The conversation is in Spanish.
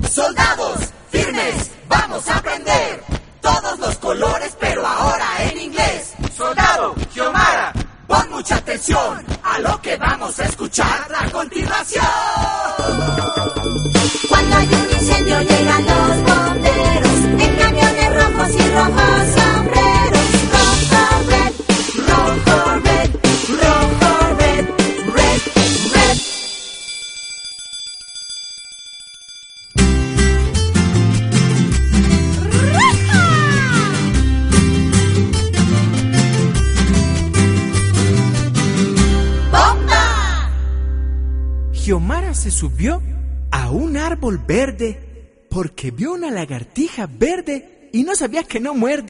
Soldados, firmes, vamos a aprender todos los colores, pero ahora en inglés. Soldado, Xiomara, pon mucha atención a lo que vamos a escuchar a continuación. Cuando hay un incendio llegan los bomberos en camiones rojos y rojos sombreros. Rojo, red, rojo, red, rojo, red, red, red. ¡Bomba! Xiomara se subió a un árbol verde porque vio una lagartija verde y no sabía que no muerde.